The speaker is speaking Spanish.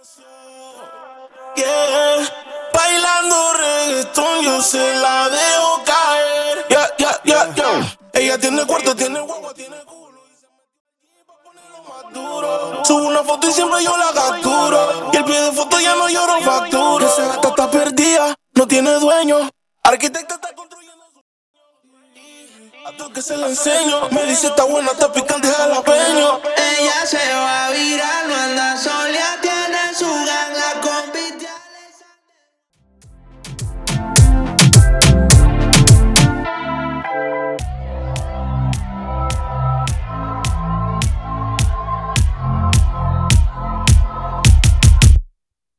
Yeah. Bailando reggaetón, yo se la dejo caer. Yeah. Ella tiene cuarto, tiene guagua, tiene culo. Y se mete aquí pa' ponerlo más duro. Subo una foto y siempre yo la capturo. Y el pie de foto ya no lloro factura. Esa gata está perdida, no tiene dueño. Arquitecta está construyendo su... A todo que se la enseño. Me dice está buena, está picante, jalapeño. Ella se va a virar, no anda sola,